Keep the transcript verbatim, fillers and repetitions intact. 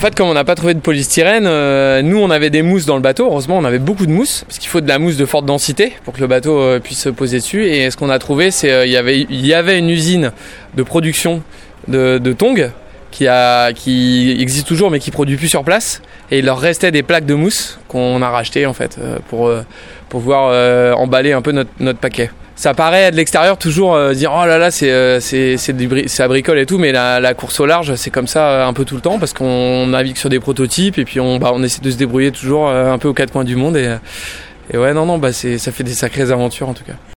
fait, comme on n'a pas trouvé de polystyrène, euh, nous on avait des mousses dans le bateau. Heureusement, on avait beaucoup de mousse parce qu'il faut de la mousse de forte densité pour que le bateau euh, puisse se poser dessus. Et ce qu'on a trouvé, c'est qu'il euh, y avait, il y avait une usine de production de, de tongs qui, a, qui existe toujours mais qui produit plus sur place. Et il leur restait des plaques de mousse qu'on a rachetées en fait euh, pour, euh, pour pouvoir euh, emballer un peu notre, notre paquet. Ça paraît de l'extérieur toujours euh, dire oh là là c'est euh, c'est c'est du, c'est à bricole et tout, mais la, la course au large c'est comme ça euh, un peu tout le temps parce qu'on navigue sur des prototypes et puis on bah on essaie de se débrouiller toujours euh, un peu aux quatre coins du monde et et ouais non non bah c'est ça fait des sacrées aventures en tout cas.